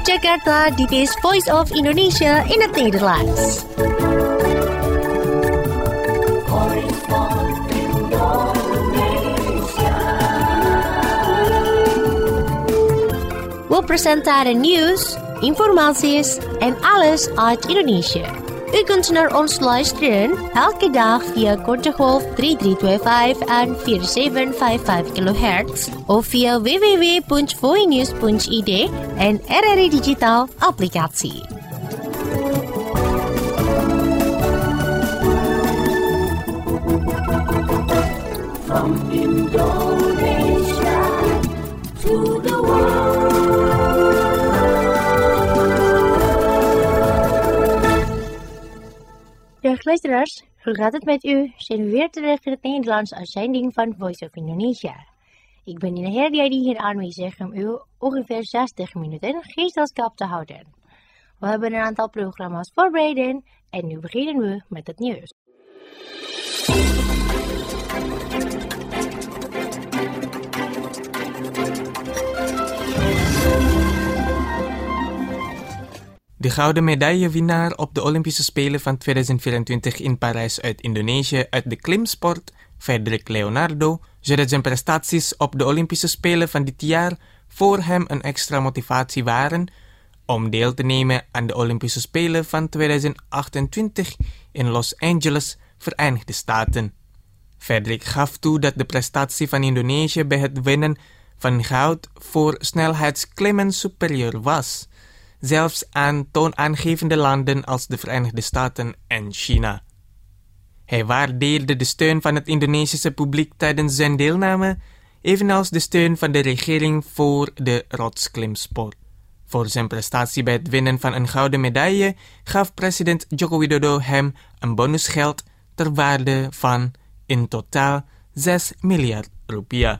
Jakarta, dit is Voice of Indonesia in het Nederlands. We presenteren nieuws, informaties en alles uit Indonesië. U kunt naar ons luisteren elke dag via korte golf 3325 en 4755 kHz of via www.voinews.id en RRI Digital applicatie. From Indonesia to the world. Dag luisteraars, hoe gaat het met u? Zijn we weer terug in het Nederlands uitzending van Voice of Indonesia. Ik ben Nina Herdiadi hier aanwezig om u ongeveer 60 minuten gezelschap te houden. We hebben een aantal programma's voorbereid en nu beginnen we met het nieuws. De gouden medaillewinnaar op de Olympische Spelen van 2024 in Parijs uit Indonesië uit de klimsport, Federic Leonardo, zodat zijn prestaties op de Olympische Spelen van dit jaar voor hem een extra motivatie waren om deel te nemen aan de Olympische Spelen van 2028 in Los Angeles, Verenigde Staten. Federic gaf toe dat de prestatie van Indonesië bij het winnen van goud voor snelheidsklimmen superieur was, zelfs aan toonaangevende landen als de Verenigde Staten en China. Hij waardeerde de steun van het Indonesische publiek tijdens zijn deelname, evenals de steun van de regering voor de rotsklimsport. Voor zijn prestatie bij het winnen van een gouden medaille gaf president Joko Widodo hem een bonusgeld ter waarde van in totaal 6 miljard rupiah.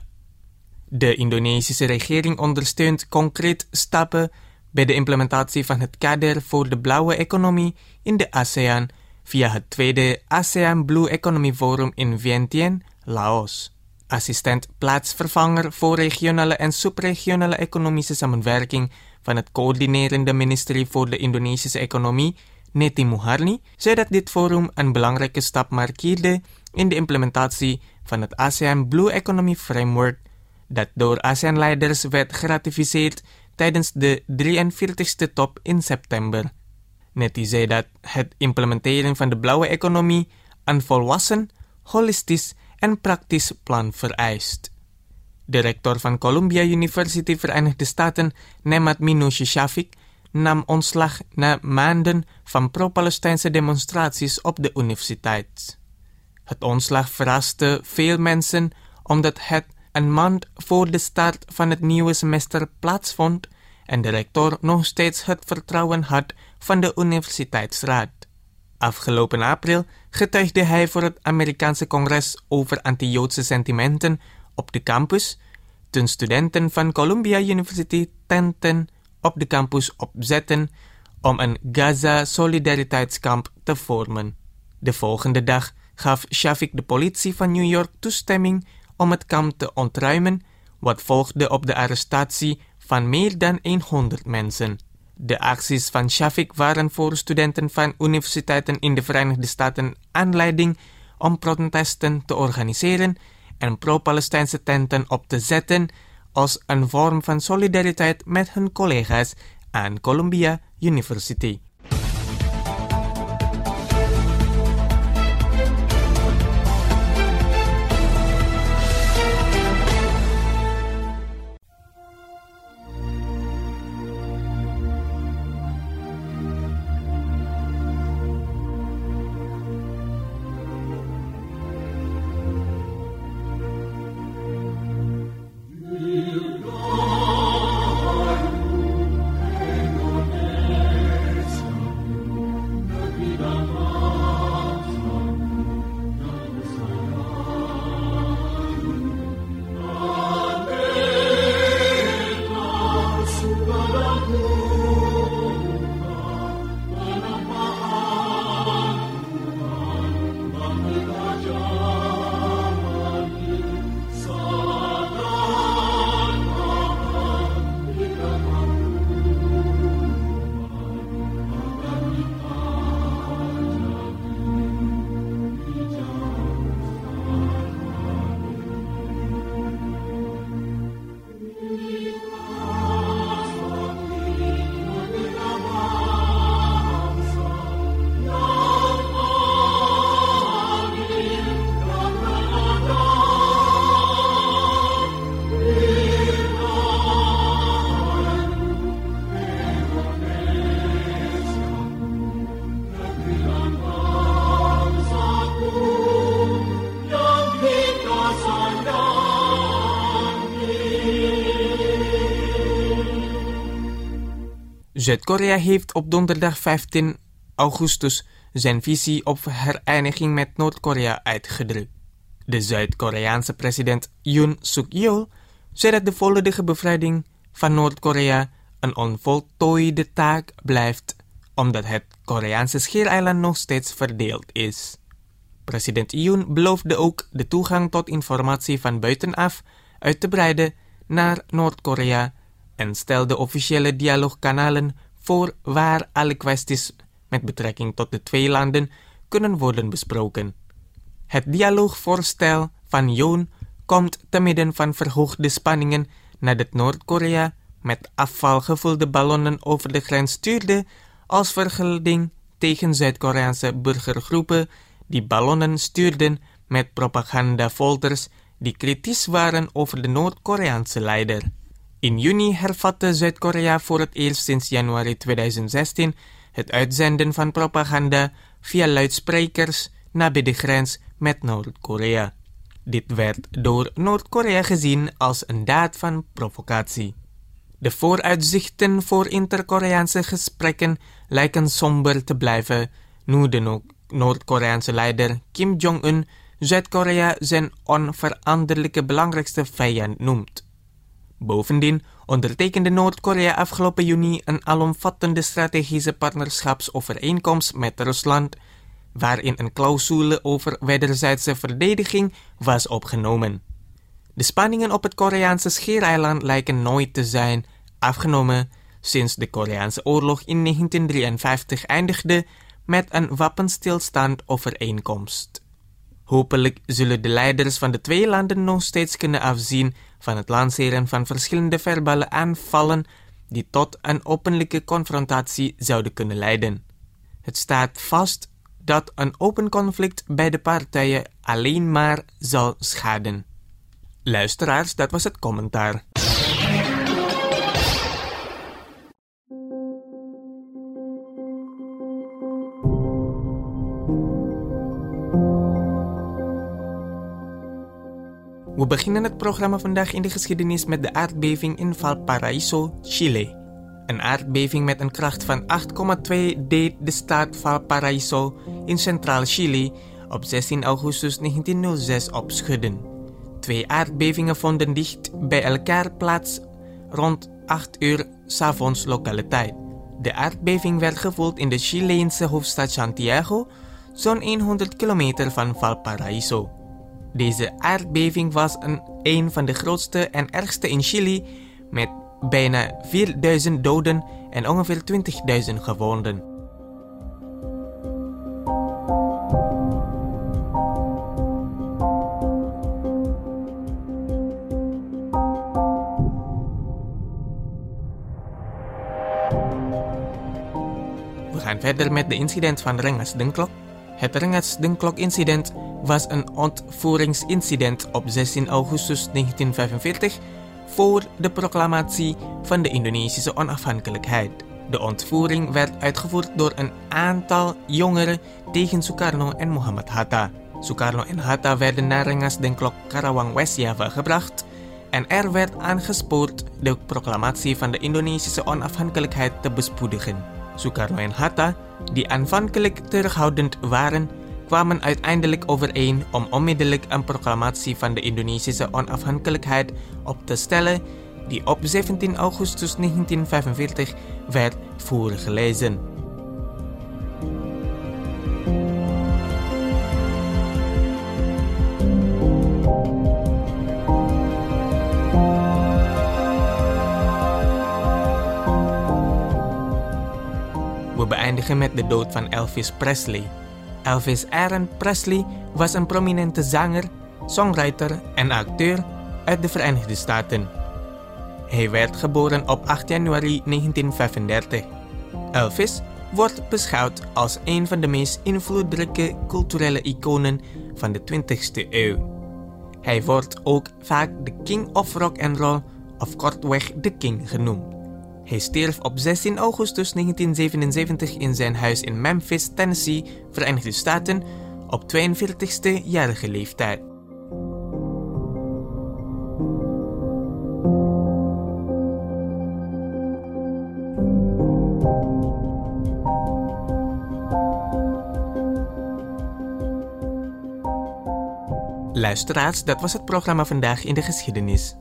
De Indonesische regering ondersteunt concreet stappen bij de implementatie van het kader voor de blauwe economie in de ASEAN via het tweede ASEAN Blue Economy Forum in Vientiane, Laos. Assistent plaatsvervanger voor regionale en subregionale economische samenwerking van het coördinerende ministerie voor de Indonesische economie, Neti Muharni, zei dat dit forum een belangrijke stap markeerde in de implementatie van het ASEAN Blue Economy Framework, dat door ASEAN-leiders werd geratificeerd tijdens de 43ste top in september. Neti zei dat het implementeren van de blauwe economie een volwassen, holistisch en praktisch plan vereist. De rector van Columbia University, Verenigde Staten, Nemad Minoche Shafik, nam ontslag na maanden van pro-Palestijnse demonstraties op de universiteit. Het ontslag verraste veel mensen omdat het een maand voor de start van het nieuwe semester plaatsvond en de rector nog steeds het vertrouwen had van de universiteitsraad. Afgelopen april getuigde hij voor het Amerikaanse congres over anti-Joodse sentimenten op de campus, toen studenten van Columbia University tenten op de campus opzetten om een Gaza-solidariteitskamp te vormen. De volgende dag gaf Shafik de politie van New York toestemming om het kamp te ontruimen, wat volgde op de arrestatie van meer dan 100 mensen. De acties van Shafik waren voor studenten van universiteiten in de Verenigde Staten aanleiding om protesten te organiseren en pro-Palestijnse tenten op te zetten als een vorm van solidariteit met hun collega's aan Columbia University. Zuid-Korea heeft op donderdag 15 augustus zijn visie op hereniging met Noord-Korea uitgedrukt. De Zuid-Koreaanse president Yoon Suk-yeol zei dat de volledige bevrijding van Noord-Korea een onvoltooide taak blijft, omdat het Koreaanse schiereiland nog steeds verdeeld is. President Yoon beloofde ook de toegang tot informatie van buitenaf uit te breiden naar Noord-Korea en stelde officiële dialoogkanalen voor waar alle kwesties met betrekking tot de twee landen kunnen worden besproken. Het dialoogvoorstel van Yoon komt te midden van verhoogde spanningen nadat Noord-Korea met afval gevulde ballonnen over de grens stuurde als vergelding tegen Zuid-Koreaanse burgergroepen die ballonnen stuurden met propagandafolders die kritisch waren over de Noord-Koreaanse leider. In juni hervatte Zuid-Korea voor het eerst sinds januari 2016 het uitzenden van propaganda via luidsprekers nabij de grens met Noord-Korea. Dit werd door Noord-Korea gezien als een daad van provocatie. De vooruitzichten voor inter-Koreaanse gesprekken lijken somber te blijven nu de Noord-Koreaanse leider Kim Jong-un Zuid-Korea zijn onveranderlijke belangrijkste vijand noemt. Bovendien ondertekende Noord-Korea afgelopen juni een alomvattende strategische partnerschapsovereenkomst met Rusland, waarin een clausule over wederzijdse verdediging was opgenomen. De spanningen op het Koreaanse schiereiland lijken nooit te zijn afgenomen sinds de Koreaanse oorlog in 1953 eindigde met een wapenstilstandovereenkomst. Hopelijk zullen de leiders van de twee landen nog steeds kunnen afzien van het lanceren van verschillende verbale aanvallen die tot een openlijke confrontatie zouden kunnen leiden. Het staat vast dat een open conflict bij de partijen alleen maar zal schaden. Luisteraars, dat was het commentaar. We beginnen het programma vandaag in de geschiedenis met de aardbeving in Valparaiso, Chile. Een aardbeving met een kracht van 8,2 deed de staat Valparaiso in centraal Chili op 16 augustus 1906 opschudden. 2 aardbevingen vonden dicht bij elkaar plaats rond 8 uur 's avonds lokale tijd. De aardbeving werd gevoeld in de Chileense hoofdstad Santiago, zo'n 100 kilometer van Valparaiso. Deze aardbeving was een van de grootste en ergste in Chili, met bijna 4000 doden en ongeveer 20.000 gewonden. We gaan verder met de incident van Rengas-Dengklok. Het Rengas-Dengklok-incident was een ontvoeringsincident op 16 augustus 1945 voor de proclamatie van de Indonesische onafhankelijkheid. De ontvoering werd uitgevoerd door een aantal jongeren tegen Sukarno en Muhammad Hatta. Sukarno en Hatta werden naar Rengas-Dengklok, Karawang, West-Java gebracht en er werd aangespoord de proclamatie van de Indonesische onafhankelijkheid te bespoedigen. Sukarno en Hatta, die aanvankelijk terughoudend waren, kwamen uiteindelijk overeen om onmiddellijk een proclamatie van de Indonesische onafhankelijkheid op te stellen, die op 17 augustus 1945 werd voorgelezen. We beëindigen met de dood van Elvis Presley. Elvis Aaron Presley was een prominente zanger, songwriter en acteur uit de Verenigde Staten. Hij werd geboren op 8 januari 1935. Elvis wordt beschouwd als een van de meest invloedrijke culturele iconen van de 20e eeuw. Hij wordt ook vaak de King of Rock and Roll of kortweg de King genoemd. Hij stierf op 16 augustus 1977 in zijn huis in Memphis, Tennessee, Verenigde Staten, op 42e-jarige leeftijd. Luisteraars, dat was het programma Vandaag in de Geschiedenis.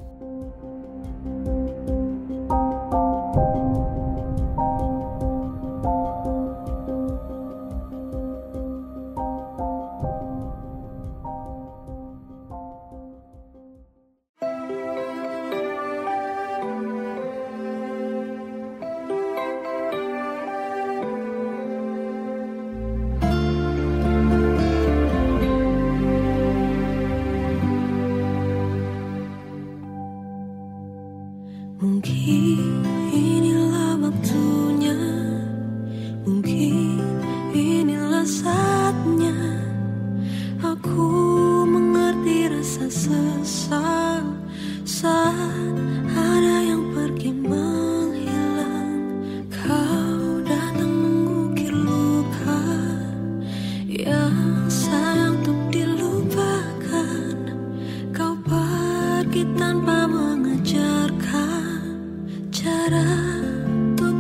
Mungkin inilah waktunya, mungkin inilah saatnya aku mengerti rasa sesal saat ada yang pergi menghilang. Kau datang mengukir luka yang sayang untuk dilupakan. Kau pergi tanpa mengajarkan cara untuk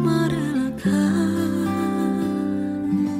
merelakanmu.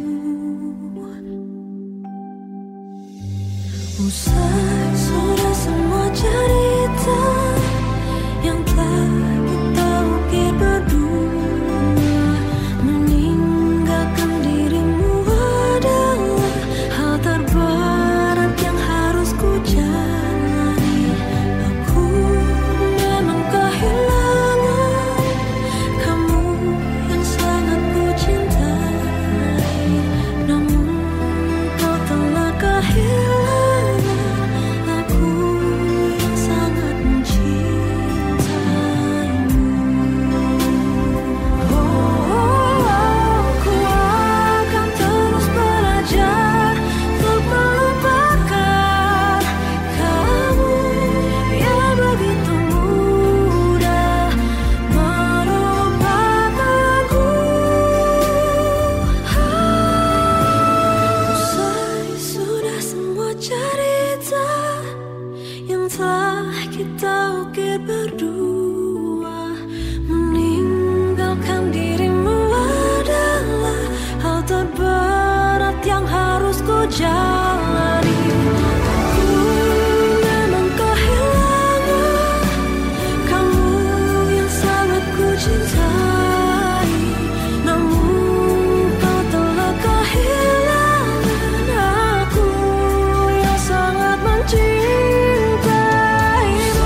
Usai sudah semua cerita yang telah kita ukir berdua, meninggalkan dirimu adalah hal terberat yang harus ku jalani. Aku memang kehilangan kamu yang sangat ku cintai, namun kau telah kehilangan aku yang sangat mencintaimu. Ku akan terus belajar untuk melupakan kamu yang begitu mudah melupakanku. Usai sudah semua cerita yang telah kita ukir berdua, meninggalkan dirimu adalah hal terberat yang harus ku jalani. Aku memang kehilangan kamu yang sangat ku cintai, namun kau telah kehilangan aku yang sangat mencintaimu.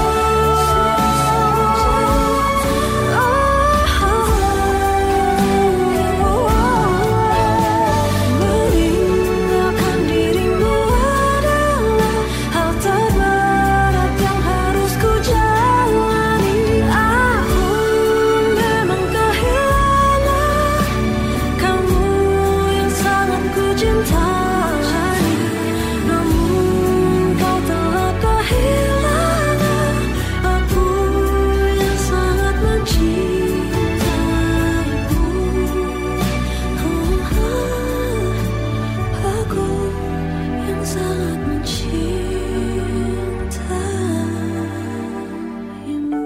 Meninggalkan dirimu adalah hal terberat yang harus ku jalani. Aku memang kehilangan kamu yang sangat ku cintai, namun kau telah kehilangan aku yang sangat mencintaimu. Aku yang sangat mencintaimu.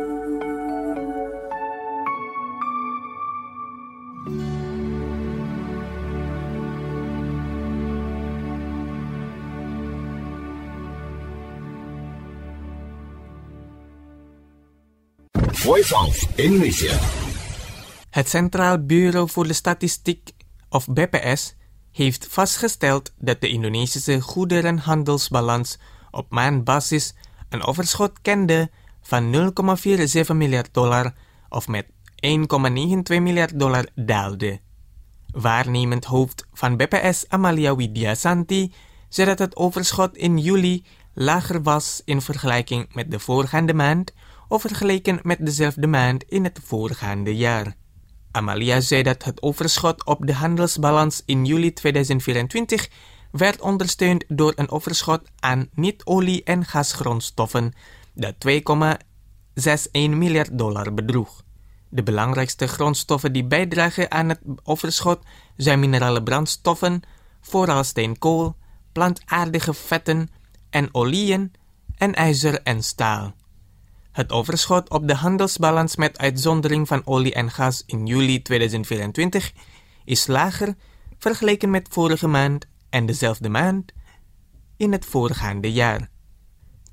Voice of Indonesia. Het Centraal Bureau voor de Statistiek, of BPS, heeft vastgesteld dat de Indonesische goederenhandelsbalans op maandbasis een overschot kende van $0,47 miljard of met $1,92 miljard daalde. Waarnemend hoofd van BPS Amalia Widyasanti zei dat het overschot in juli lager was in vergelijking met de voorgaande maand of vergeleken met dezelfde maand in het voorgaande jaar. Amalia zei dat het overschot op de handelsbalans in juli 2024 werd ondersteund door een overschot aan niet-olie- en gasgrondstoffen dat $2,61 miljard bedroeg. De belangrijkste grondstoffen die bijdragen aan het overschot zijn minerale brandstoffen, vooral steenkool, plantaardige vetten en oliën en ijzer en staal. Het overschot op de handelsbalans met uitzondering van olie en gas in juli 2024 is lager vergeleken met vorige maand en dezelfde maand in het voorgaande jaar.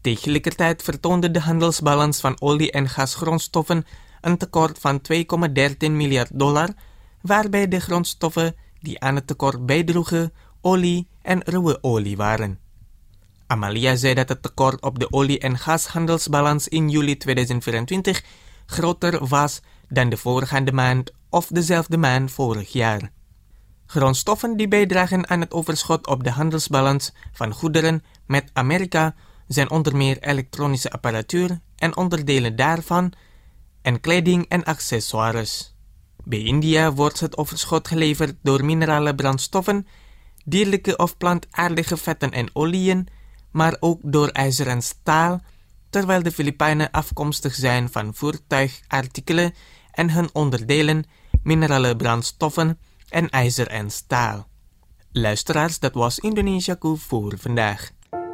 Tegelijkertijd vertoonde de handelsbalans van olie- en gasgrondstoffen een tekort van $2,13 miljard, waarbij de grondstoffen die aan het tekort bijdroegen olie en ruwe olie waren. Amalia zei dat het tekort op de olie- en gashandelsbalans in juli 2024 groter was dan de voorgaande maand of dezelfde maand vorig jaar. Grondstoffen die bijdragen aan het overschot op de handelsbalans van goederen met Amerika zijn onder meer elektronische apparatuur en onderdelen daarvan en kleding en accessoires. Bij India wordt het overschot geleverd door minerale brandstoffen, dierlijke of plantaardige vetten en oliën, maar ook door ijzer en staal, terwijl de Filipijnen afkomstig zijn van voertuigartikelen en hun onderdelen, minerale brandstoffen en ijzer en staal. Luisteraars, dat was Indonesiaku voor vandaag.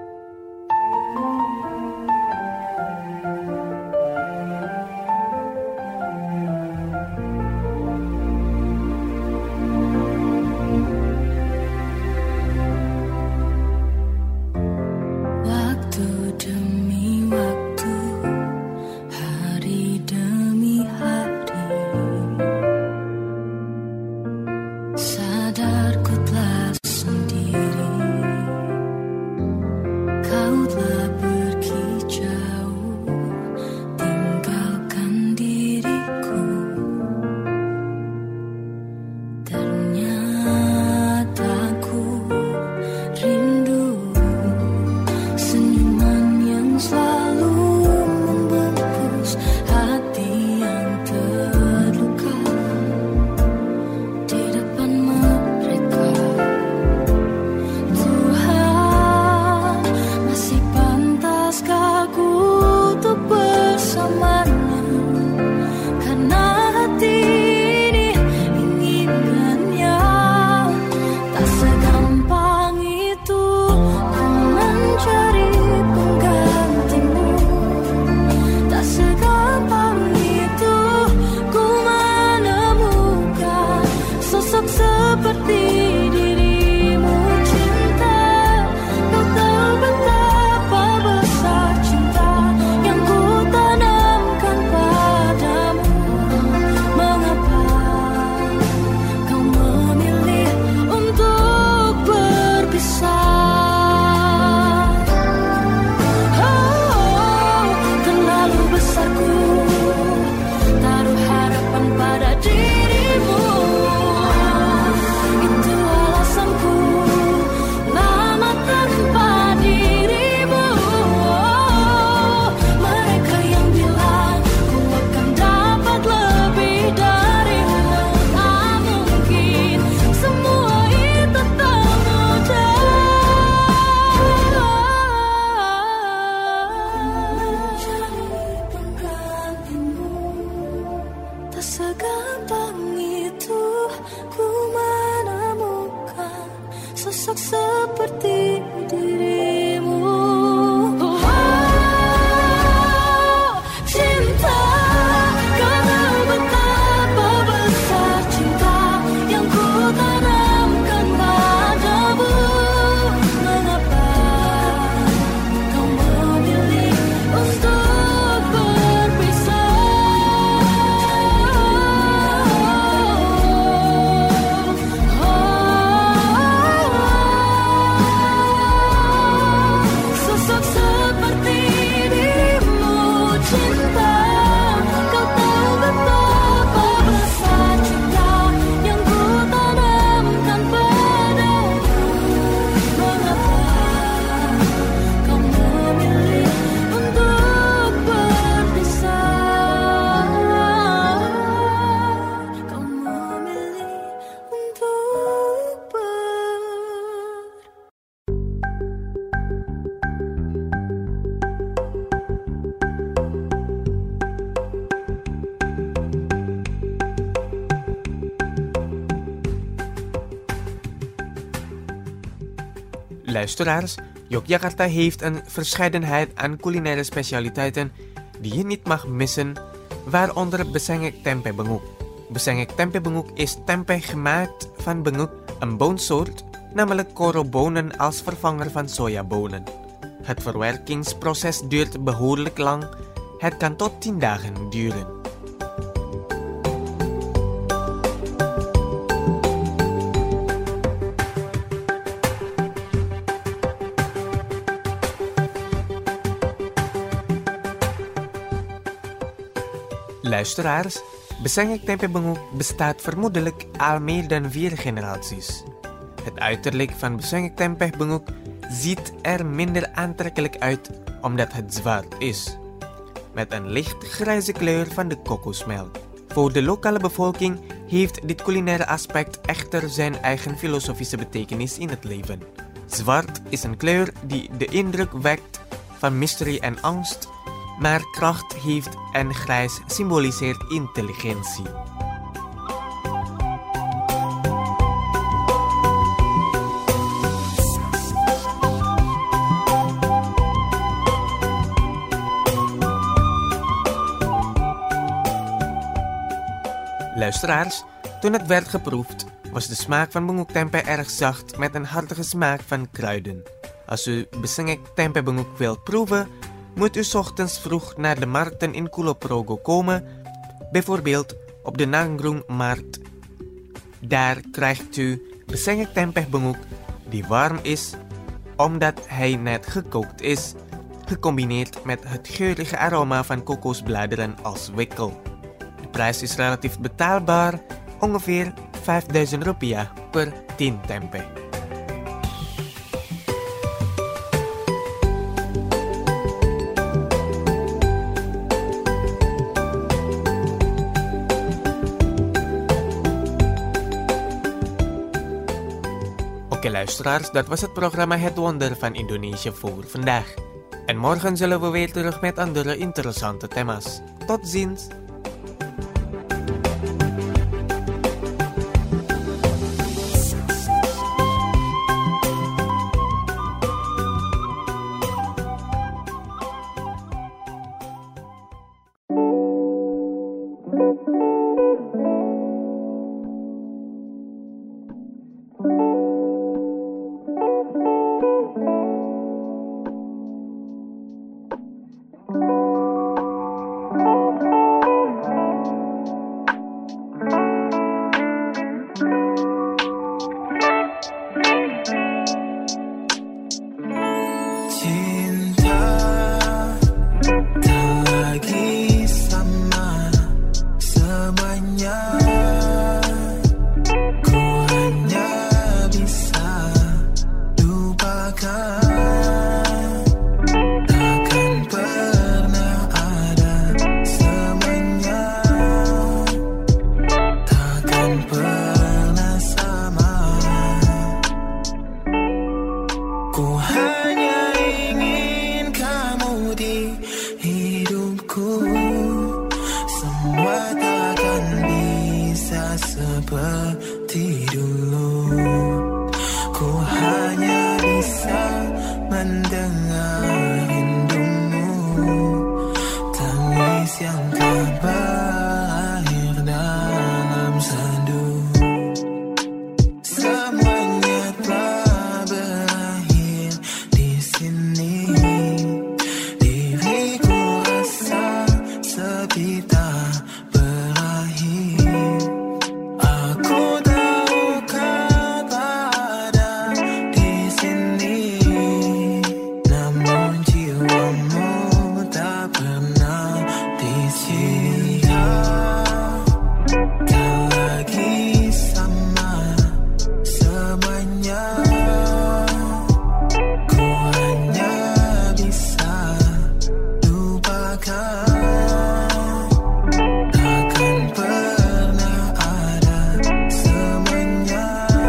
Waktu demi waktu, hari demi hari, sadarku telah sendiri. Kau telah pergi jauh, tinggalkan diriku. Ternyata ku rindu senyuman yang selalu membungkus hati yang terluka di depan mereka. Tuhan, masih pantaskah ku untuk bersamanya? Karena hati ini inginkannya. Tak segampang itu ku mencari penggantimu. Tak segampang itu ku menemukan sosok seperti dirimu. Cinta, kau tahu betapa besar cinta yang ku tanamkan padamu. Mengapa kau memilih untuk berpisah? Oh, terlalu besar ku taruh harapan pada dirimu. Itu alasanku lama tanpa dirimu. Mereka yang bilang ku akan dapat lebih darimu, tak mungkin. Semua itu tak mudah. Mencari penggantimu. Tak segampang itu ku menemukan sosok seperti dirimu. Oh, cinta, kau tahu betapa besar cinta yang ku tanamkan padamu. Mengapa kau memilih untuk berpisah? Sosok seperti dirimu. Cinta, kau tahu betapa besar cinta yang ku tanamkan padamu. Mengapa kau memilih untuk berpisah? Kau memilih untuk Luisteraars, Yogyakarta heeft een verscheidenheid aan culinaire specialiteiten die je niet mag missen, waaronder besengek tempe benguk. Besengek tempe benguk is tempe gemaakt van benguk, een boonsoort, namelijk korobonen als vervanger van sojabonen. Het verwerkingsproces duurt behoorlijk lang. Het kan tot 10 dagen duren. Luisteraars, Besengek Tempe Benguk bestaat vermoedelijk al meer dan 4 generaties. Het uiterlijk van Besengek Tempe Benguk ziet er minder aantrekkelijk uit omdat het zwart is, met een licht grijze kleur van de kokosmelk. Voor de lokale bevolking heeft dit culinaire aspect echter zijn eigen filosofische betekenis in het leven. Zwart is een kleur die de indruk wekt van mysterie en angst, maar kracht heeft en grijs symboliseert intelligentie. Luisteraars, toen het werd geproefd, was de smaak van Benguk Tempe erg zacht met een hartige smaak van kruiden. Als u Besengek Tempe Benguk wilt proeven, moet u 's ochtends vroeg naar de markten in Kulonprogo komen, bijvoorbeeld op de Nanggroengmarkt. Daar krijgt u Besengek Tempe Benguk die warm is, omdat hij net gekookt is, gecombineerd met het geurige aroma van kokosbladeren als wikkel. De prijs is relatief betaalbaar, ongeveer 5.000 rupiah per 10 tempe. Oké luisteraars, dat was het programma Het Wonder van Indonesië voor vandaag. En morgen zullen we weer terug met andere interessante thema's. Tot ziens! seperti dulu. Ku hanya bisa mendengar rindumu, tangis yang tak berakhir dalam sendu. Semuanya telah berakhir di sini. Diriku rasa sepi tak berakhir. Aku tahu kau tak ada di sini, namun jiwamu tak pernah di sini. Tak lagi sama semuanya. Ku hanya bisa lupakan. Takkan pernah ada semuanya.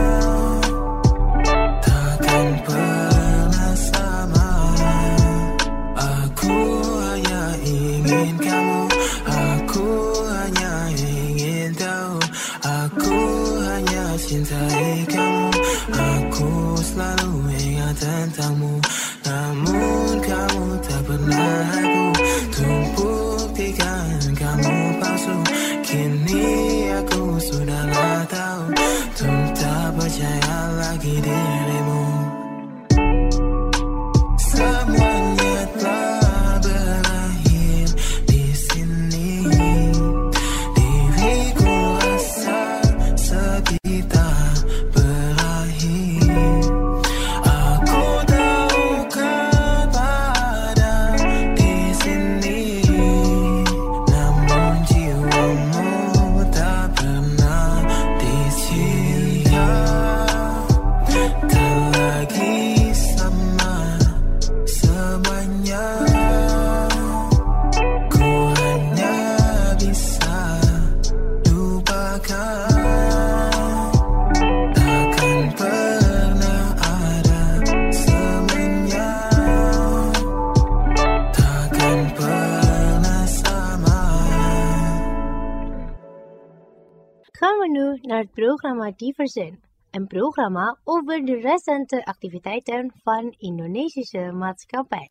Takkan pernah sama. Aku hanya ingin kamu. Aku hanya ingin tahu. Aku hanya cintai kamu. Aku selalu ingat tentangmu, namun kamu tak pernah aku buktikan kamu palsu. Kini aku sudahlah tahu, untuk tak percaya lagi dirimu. Semua naar het programma Diversen, een programma over de recente activiteiten van Indonesische maatschappij.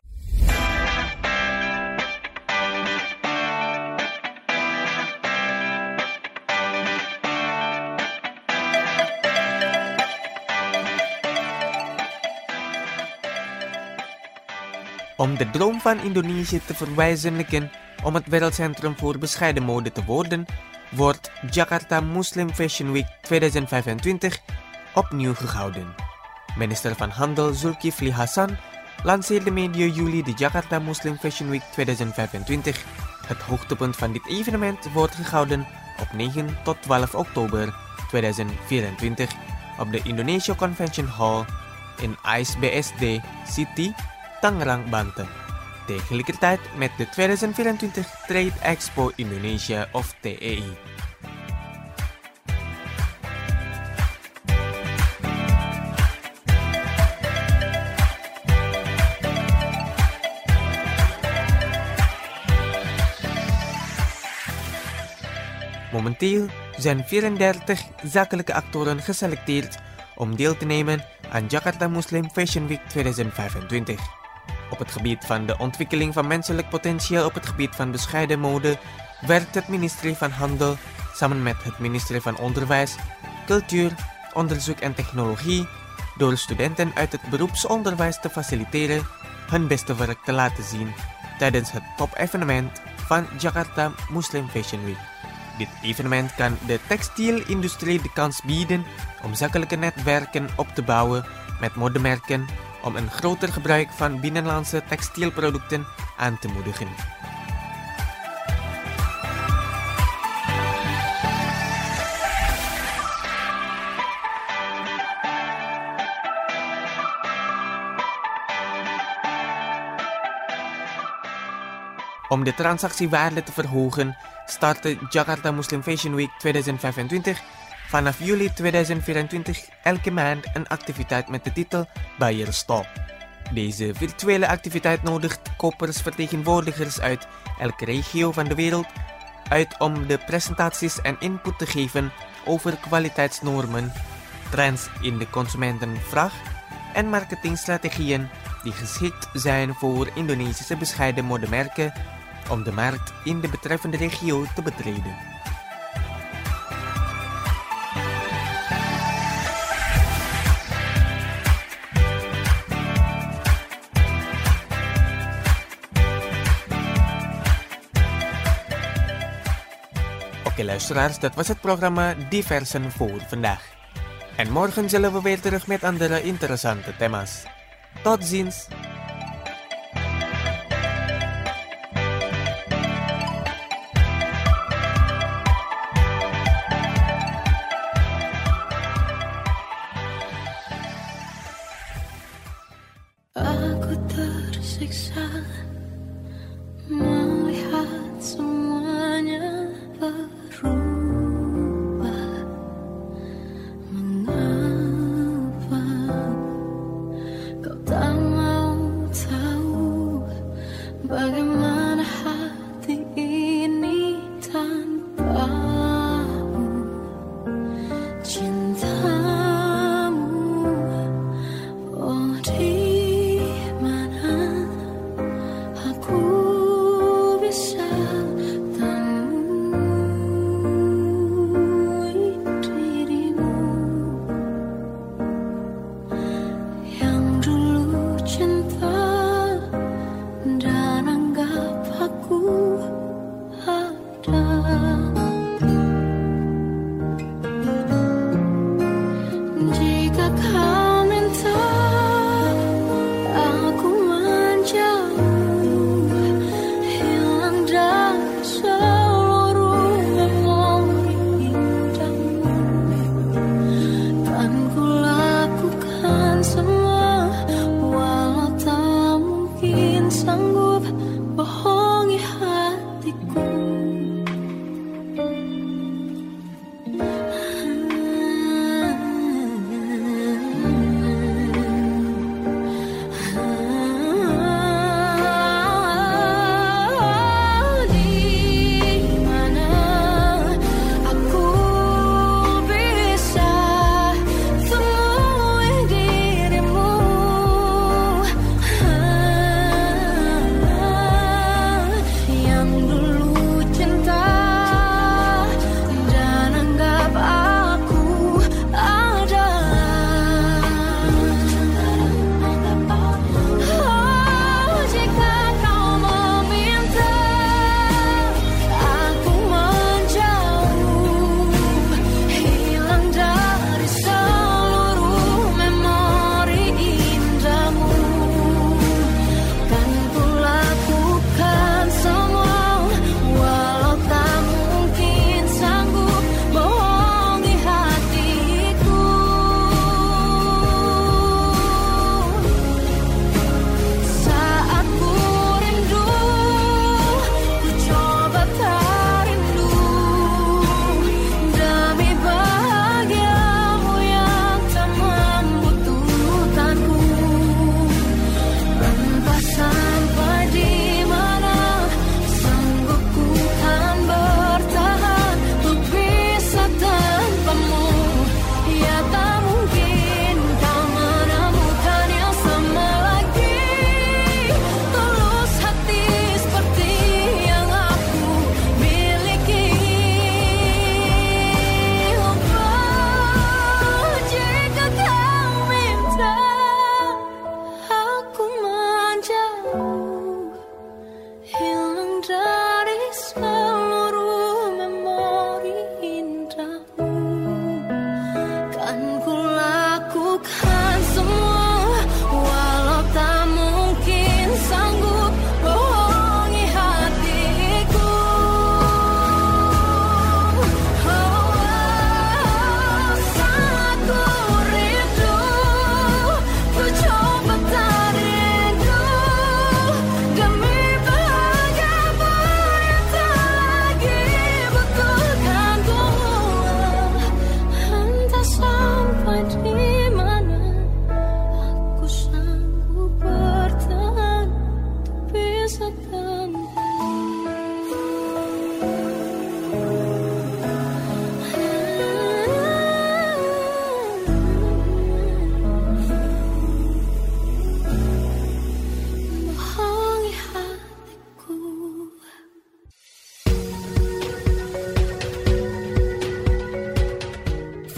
Om de droom van Indonesië te verwezenlijken om het wereldcentrum voor bescheiden mode te worden, wordt Jakarta Muslim Fashion Week 2025 opnieuw gehouden. Minister van Handel Zulkifli Hasan lanceerde medio juli de Jakarta Muslim Fashion Week 2025. Het hoogtepunt van dit evenement wordt gehouden op 9 tot 12 oktober 2024 op de Indonesia Convention Hall in ISBSD City, Tangerang, Banten. Tegelijkertijd met de 2024 Trade Expo Indonesia of TEI. Momenteel zijn 34 zakelijke actoren geselecteerd om deel te nemen aan Jakarta Muslim Fashion Week 2025. Op het gebied van de ontwikkeling van menselijk potentieel op het gebied van bescheiden mode werkt het ministerie van Handel samen met het ministerie van Onderwijs, Cultuur, Onderzoek en Technologie door studenten uit het beroepsonderwijs te faciliteren hun beste werk te laten zien tijdens het top-evenement van Jakarta Muslim Fashion Week. Dit evenement kan de textielindustrie de kans bieden om zakelijke netwerken op te bouwen met modemerken om een groter gebruik van binnenlandse textielproducten aan te moedigen. Om de transactiewaarde te verhogen, startte Jakarta Muslim Fashion Week 2025 vanaf juli 2024 elke maand een activiteit met de titel Buyer Stop. Deze virtuele activiteit nodigt kopersvertegenwoordigers uit elke regio van de wereld uit om de presentaties en input te geven over kwaliteitsnormen, trends in de consumentenvraag en marketingstrategieën die geschikt zijn voor Indonesische bescheiden modemerken om de markt in de betreffende regio te betreden. Oké luisteraars, dat was het programma Diversen voor vandaag. En morgen zullen we weer terug met andere interessante thema's. Tot ziens! Aku tersiksa melihat semuanya berubah. Mengapa kau tak mau tahu bagaimana hati ini tanpamu? Cintamu, oh di mana aku bisa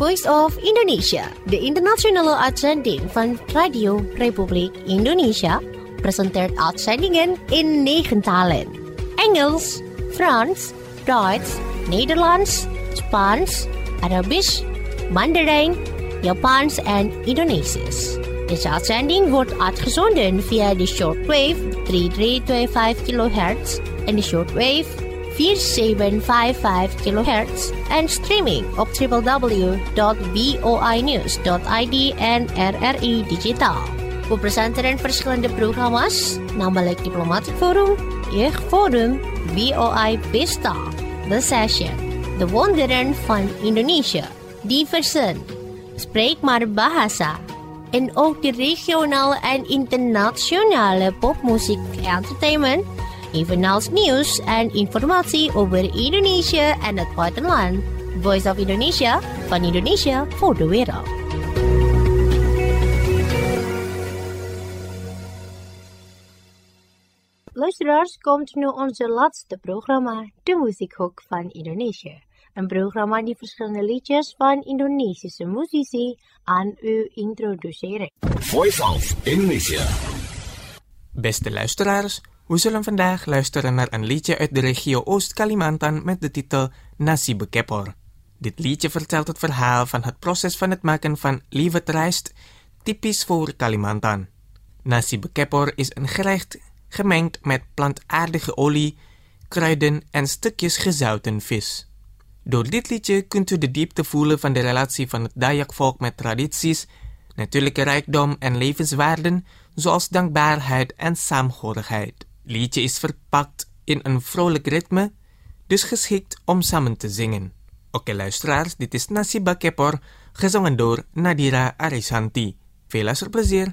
Voice of Indonesia, de internationale uitzending van Radio Republiek Indonesia, presenteert uitzendingen in 9 talen. Engels, Frans, Duits, Nederlands, Spaans, Arabisch, Mandarijn, Japans en Indonesisch. Deze uitzending wordt uitgezonden via de shortwave 3325 kHz en de shortwave 4755 kHz en streaming op www.voinews.id en RRI Digitaal. We presenteren verschillende programma's, namelijk Diplomatic Forum, Jeugdforum, VOI Pesta, The Session, De Wonderen van Indonesië, Diversen, Spreek maar Bahasa, en ook de regionale en internationale popmuziek entertainment, evenals nieuws en informatie over Indonesië en het buitenland. Voice of Indonesia, van Indonesië voor de wereld. Luisteraars, komt nu onze laatste programma, de Muziekhoek van Indonesië. Een programma die verschillende liedjes van Indonesische muzici aan u introduceren. Voice of Indonesia. Beste luisteraars, we zullen vandaag luisteren naar een liedje uit de regio Oost-Kalimantan met de titel Nasi Bekepor. Dit liedje vertelt het verhaal van het proces van het maken van liwetrijst, typisch voor Kalimantan. Nasi Bekepor is een gerecht gemengd met plantaardige olie, kruiden en stukjes gezouten vis. Door dit liedje kunt u de diepte voelen van de relatie van het Dayak-volk met tradities, natuurlijke rijkdom en levenswaarden, zoals dankbaarheid en saamhorigheid. Het liedje is verpakt in een vrolijk ritme, dus geschikt om samen te zingen. Oké luisteraars, dit is Nasi Bekepor, gezongen door Nadira Arisanti. Veel luisterplezier!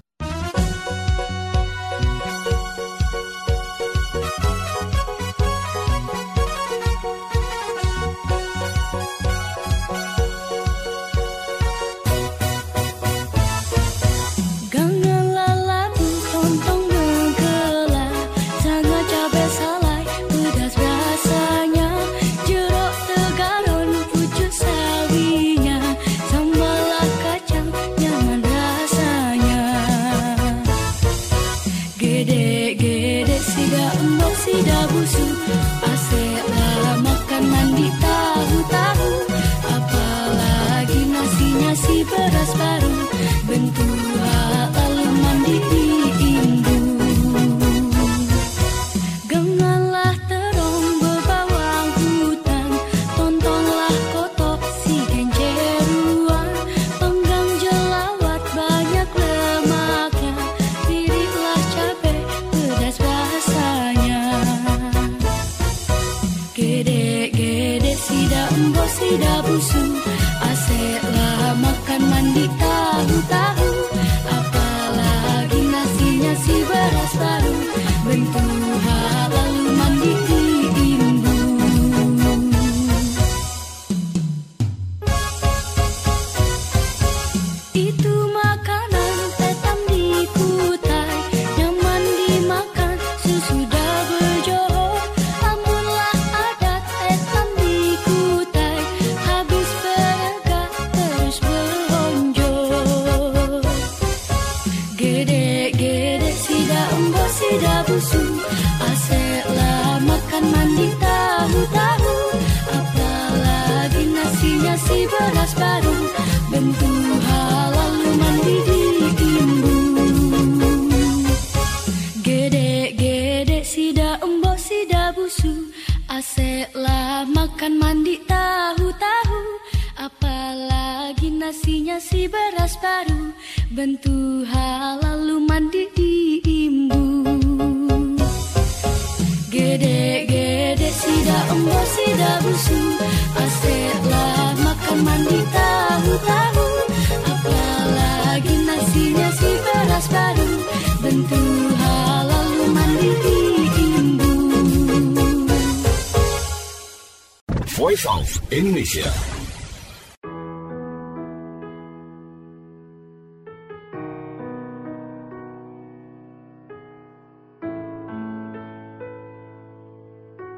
Voice of Indonesia.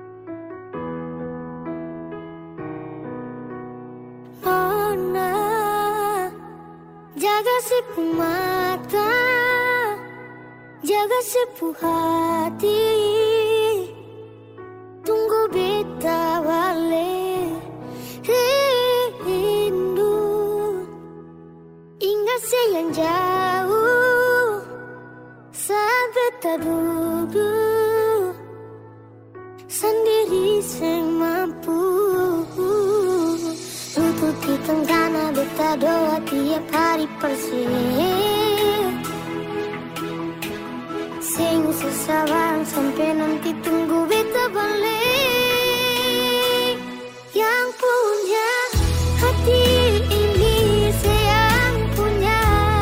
Mana mata, jaga sepuh hati, tunggu beta balik rindu, ingat yang jauh saat beta duduk sendiri sing mampu. Lutut di tenggana beta doa tiap hari persis, sing sesabar sampai nanti tunggu beta balik. Yang punya hati ini sayang punya,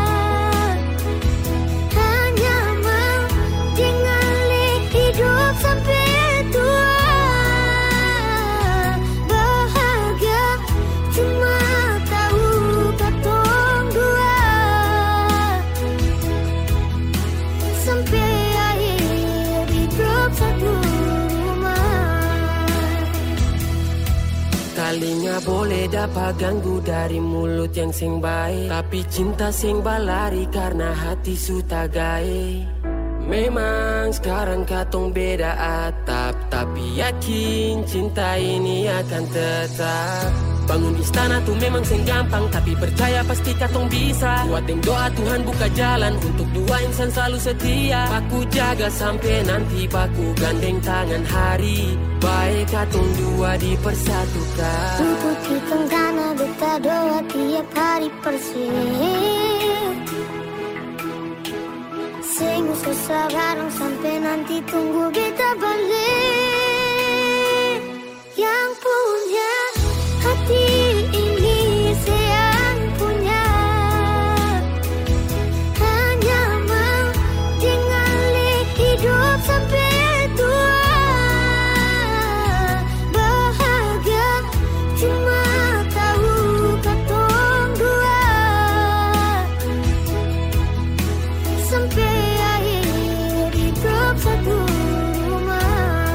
hanya mau tinggali hidup sampai tua. Bahagia cuma tahu katong dua, sampai akhir hidup satu rumah. Kalinya boleh dapat ganggu dari mulut yang sing baik, tapi cinta sing balari karena hati suta gae. Memang sekarang katong beda atap, tapi yakin cinta ini akan tetap. Bangun istana tuh memang sing gampang, tapi percaya pasti katong bisa. Buat yang doa Tuhan buka jalan untuk dua insan selalu setia. Paku jaga sampai nanti paku gandeng tangan hari, baik katong dua dipersatukan. Lutut di tenggana beta doa tiap hari persis, sing susah bareng sampai nanti tunggu beta balik. Yang punya hati ini sayang punya, hanya mau tinggali hidup sampai tua. Bahagia cuma tahu katong dua, sampai akhir hidup satu rumah.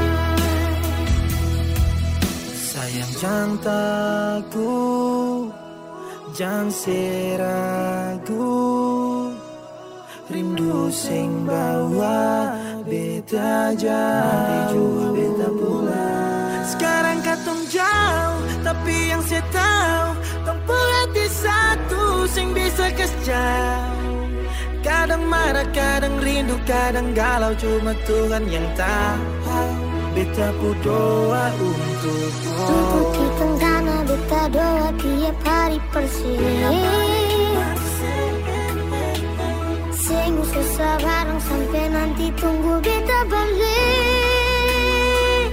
Sayang jangan takut, jangan seragu, rindu sing bawa beta jauh, beta pulang. Sekarang katong jauh, tapi yang saya tahu tempur hati satu sing bisa jauh. Kadang marah, kadang rindu, kadang galau, cuma Tuhan yang tahu. Beta pu doa untuk Lutut di tenggana beta doa tiap hari persis, sing susah bareng sampai nanti tunggu beta balik.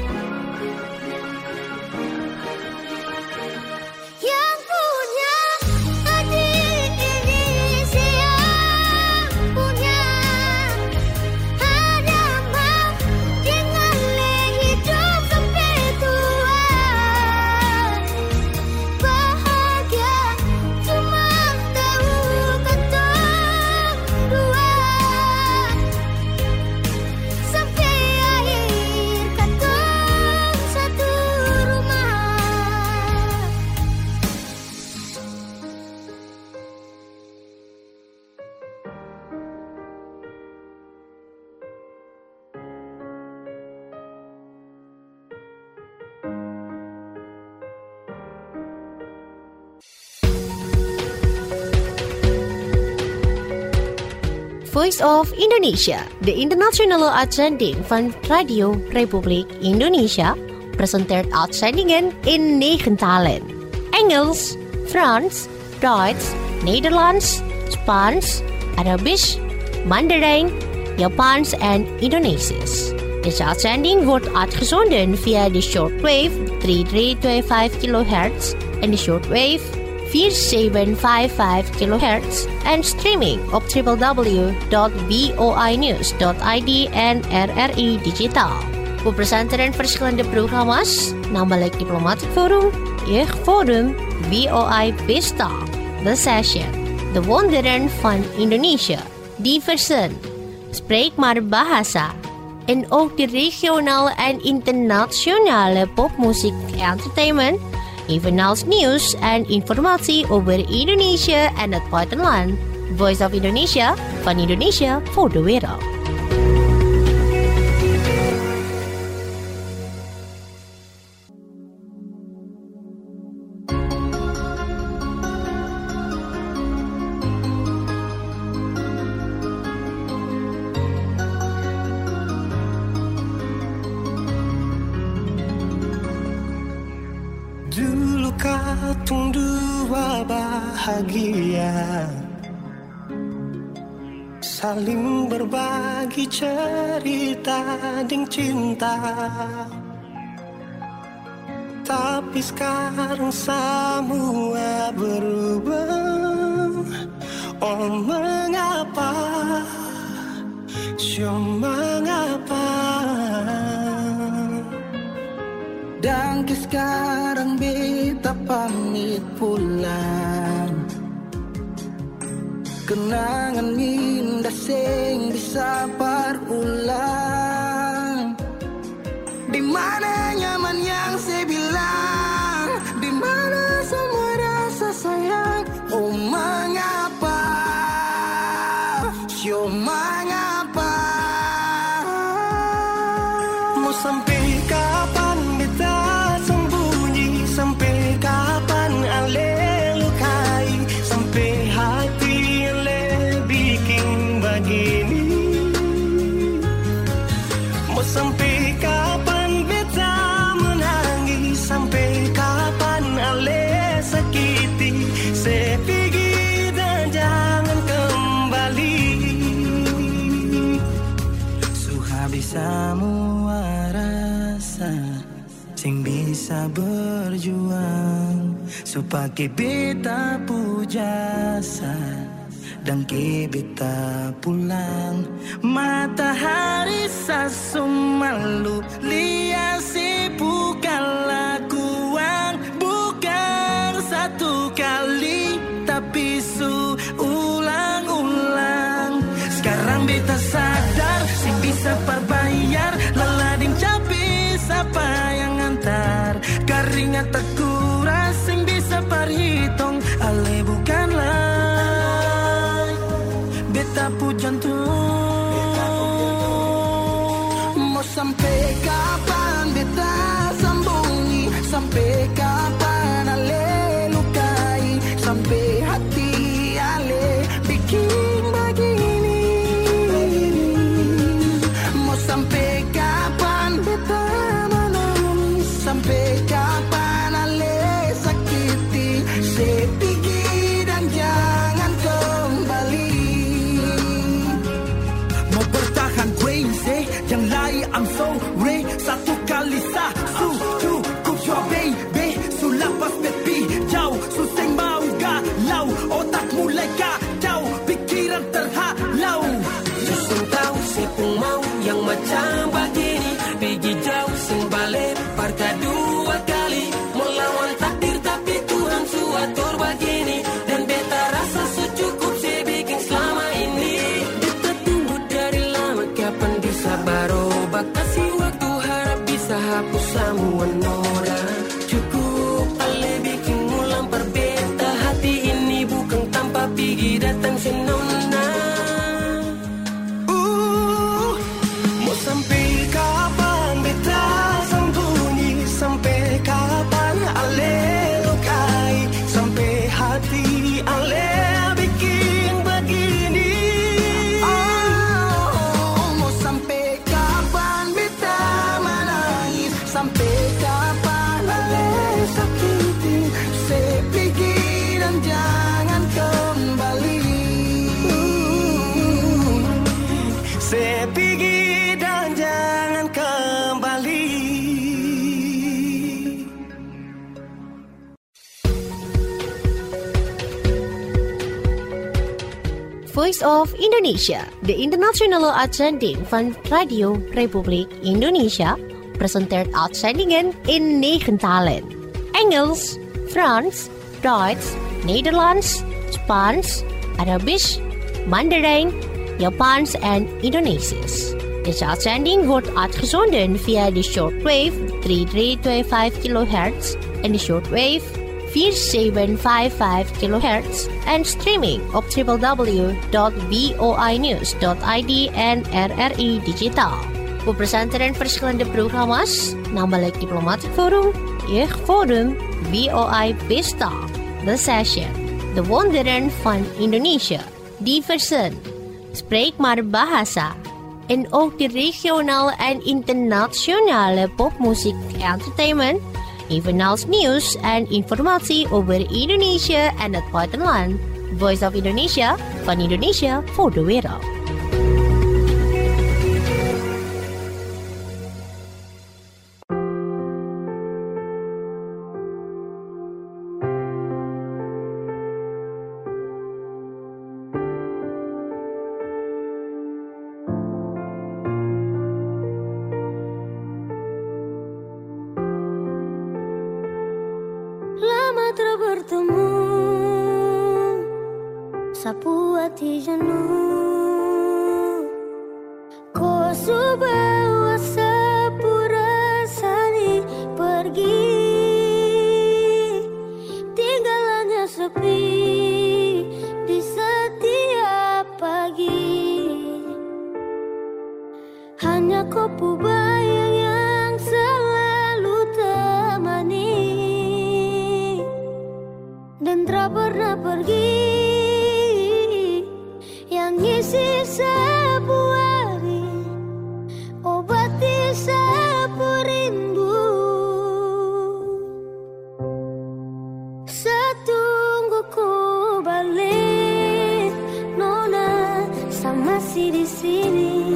Yang punya hati ini sayang punya, hanya mau tinggali hidup sampai tua. Bahagia cuma tahu katong dua, sampai akhir katong satu rumah. Voice of Indonesia, de internationale uitzending van Radio Republiek Indonesia, presenteert uitzendingen in 9 talen. Engels, Frans, Duits, Nederlands, Spaans, Arabisch, Mandarijn, Japans en Indonesisch. Deze uitzending wordt uitgezonden via de shortwave 3325 kHz en de shortwave 4755 kHz en streaming op www.voinews.id en RRI Digitaal. We presenteren verschillende programma's, namelijk Diplomatic Forum, Jeugdforum, VOI Pesta, The Session, De Wonderen van Indonesië, Diversen, Spreek maar Bahasa, en ook de regionale en internationale popmuziek entertainment, evenals nieuws en informatie over Indonesië en het buitenland. Voice of Indonesia, van Indonesia voor de wereld. Dulu katong dua bahagia, saling berbagi cerita ding cinta. Tapi sekarang semua berubah. Oh mengapa, mengapa? Dan sekarang beta pamit pulang. Kenangan indah sing bisa berulang. Di mana nyaman yang saya bilang, di mana semua rasa sayang. Oh mengapa, mengapa? Mau sampai kapan beta sembunyi, sampai kapan ale lukai, sampai hati ale bikin begini. Mau sampai kapan beta menangis, sampai kapan ale sakiti, saya pergi dan jangan kembali. Sehabis semua rasa sing bisa berjuang, supaya beta pujasa dan ke beta pulang. Matahari sasum malu liasi bukan lakuan, bukan satu kali tapi ulang-ulang. Sekarang beta sadar sing bisa perbayar, lalading capi siapa yang antar, keringat terkuras sing bisa perhitung, ale bukanlah beta pu jantung. Mau sampai kapan beta sembunyi, sampai kapan ale lukai, sampai hati ale bikin begini. Mau sampai kapan beta menangis, sampai kapan ale sakiti, saya pergi dan jangan kembali. Mau bertahan crazy, yang lain I'm sorry. Satu kali satu cukup your baby. Sulapas baby jauh, suseng mau galau, otak mulai kacau, pikiran terhalau. Suseng tahu saya pun mau yang macam begini, pergi jauh sing balik parka dua kali, melawan takdir tapi Tuhan suatur begini, dan beta rasa secukup saya bikin selama ini. Beta tunggu dari lama kapan bisa berubah, kasih waktu harap bisa hapus semua noda. Cukup ale bikin ulang perbeta, hati ini bukan tanpa pergi datang senona. Mau sampai kapan beta sembunyi, sampai kapan ale lukai, sampai hati ale bikin begini. Mau sampai kapan beta menangis, sampai kapan ale sakiti, saya pergi dan jangan kembali. Saya pergi dan jangan kembali. Voice of Indonesia, de internationale uitzending van Radio Republiek Indonesia, presenteert uitzendingen in 9 talen. Engels, Frans, Duits, Nederlands, Spaans, Arabisch, Mandarijn, Japans en Indonesisch. Deze uitzending wordt uitgezonden via de shortwave 3325 kHz en de shortwave 4755 kHz and streaming of www.voinews.id and RRI Digital. Voor presenteren verschillende programma's, namelijk Diplomatic Forum, Jeugdforum, VOI Pesta, The Session, De Wonderen van Indonesia, Diversen, Spreek maar Bahasa, en ook de regionale en internationale popmuziek entertainment, evenals nieuws en informatie over Indonesië en het buitenland. Voice of Indonesia, van Indonesia voor de wereld. Lama tak bertemu, sapu hati jenuh. Kau subawa sepura sani pergi, tinggalannya sepi di setiap pagi. Hanya kopu bayang yang selalu temani, dan tak pernah pergi, yang ngisi sebuah hari, obati sebuah rindu. Setunggu ku balik, Nona, sama si di sini.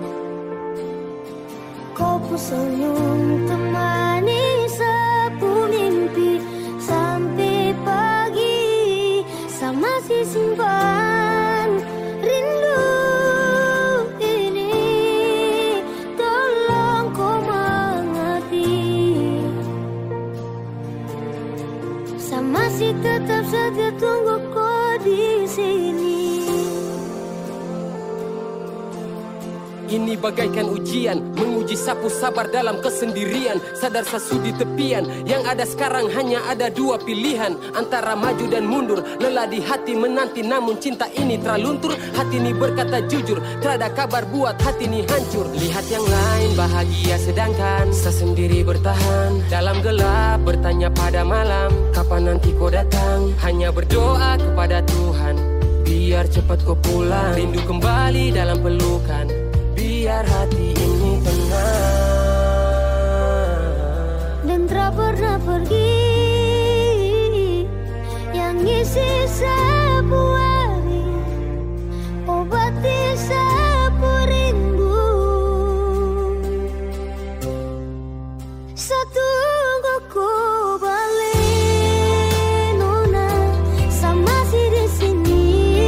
Kopu senyum temani sebuah mimpi sampai pagi, sama si simpan rindu ini. Tolong kau mengerti, sama si tetap setia tunggu kau di sini. Ini bagaikan ujian, menguji sapu sabar dalam kesendirian. Sadar sesudi tepian, yang ada sekarang hanya ada dua pilihan, antara maju dan mundur. Lelah di hati menanti, namun cinta ini terluntur. Hati ini berkata jujur, tiada kabar buat hati ini hancur. Lihat yang lain bahagia sedangkan saya sendiri bertahan. Dalam gelap bertanya pada malam, kapan nanti kau datang. Hanya berdoa kepada Tuhan, biar cepat kau pulang. Rindu kembali dalam pelukan, biar hati ini tenang, dan tak pernah pergi, yang ngisi sebuah hari, obati sebuah rindu. Setunggu ku balik, Nona, sama si di sini.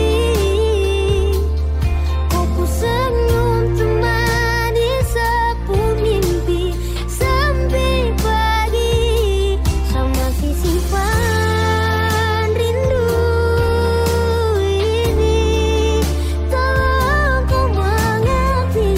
Kopu senyum temani sebuah mimpi sampai pagi, sama si simpan rindu ini. Tolong kau mengerti,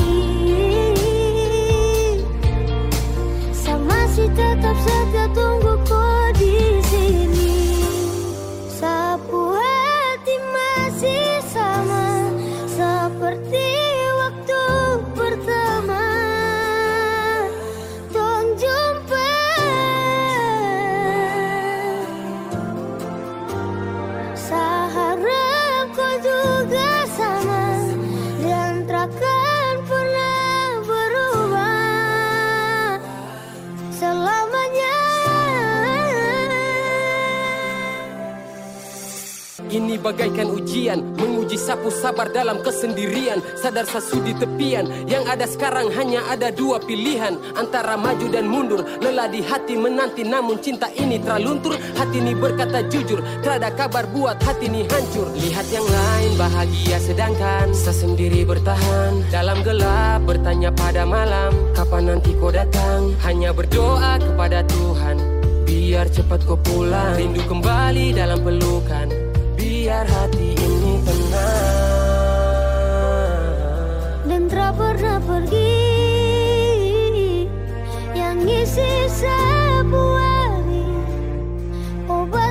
sama si tetap setia tunggu kau di sini. Sapu hati masih sama seperti waktu pertama tong jumpa. Seharap kau juga sama, dan takkan pernah berubah selamanya. Ini bagaikan ujian, menguji sapu sabar dalam kesendirian. Sadar sesudi tepian, yang ada sekarang hanya ada dua pilihan, antara maju dan mundur. Lelah di hati menanti, namun cinta ini terluntur. Hati ini berkata jujur, tiada kabar buat hati ini hancur. Lihat yang lain bahagia sedangkan saya sendiri bertahan. Dalam gelap bertanya pada malam, kapan nanti kau datang. Hanya berdoa kepada Tuhan, biar cepat kau pulang. Rindu kembali dalam pelukan, biar hati ini tenang, dan tak pernah pergi, yang ngisi sebuah hari, obati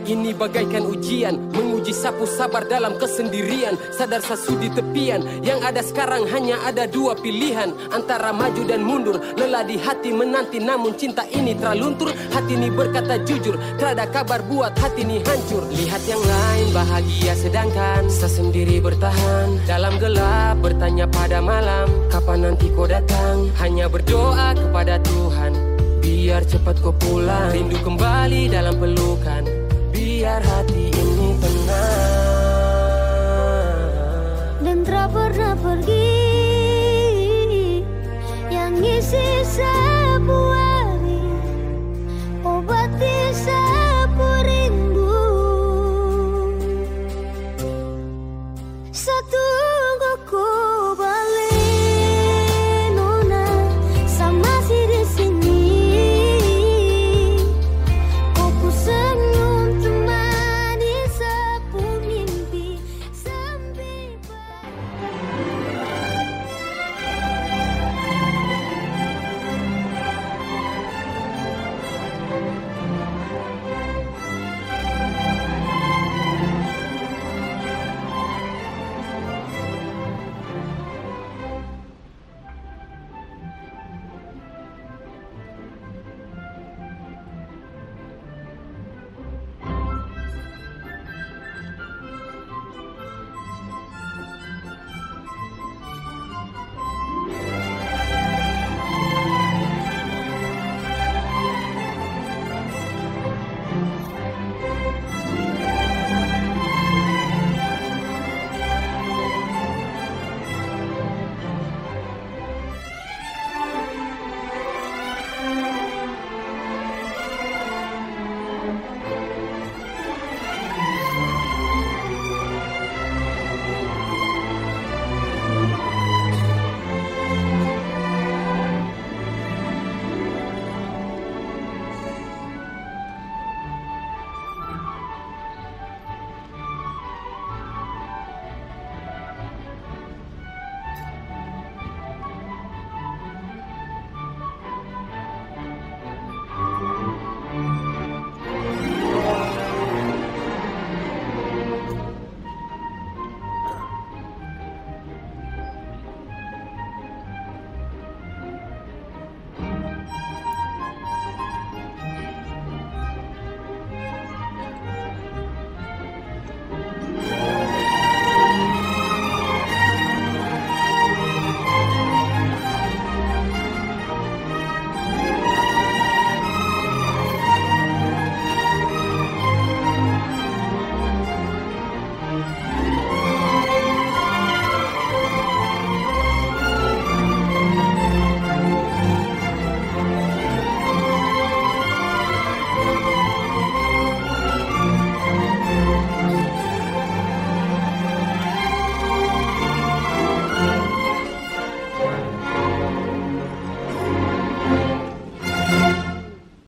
Ini bagaikan ujian, menguji sapu sabar dalam kesendirian. Sadar sasudi tepian, yang ada sekarang hanya ada dua pilihan, antara maju dan mundur. Lelah di hati menanti, namun cinta ini terluntur. Hati ini berkata jujur, terada kabar buat hati ini hancur. Lihat yang lain bahagia sedangkan saya sendiri bertahan dalam gelap, bertanya pada malam, kapan nanti kau datang? Hanya berdoa kepada Tuhan, biar cepat kau pulang. Rindu kembali dalam pelukan, biar hati ini tenang. Dan tak pernah pergi, yang isi saya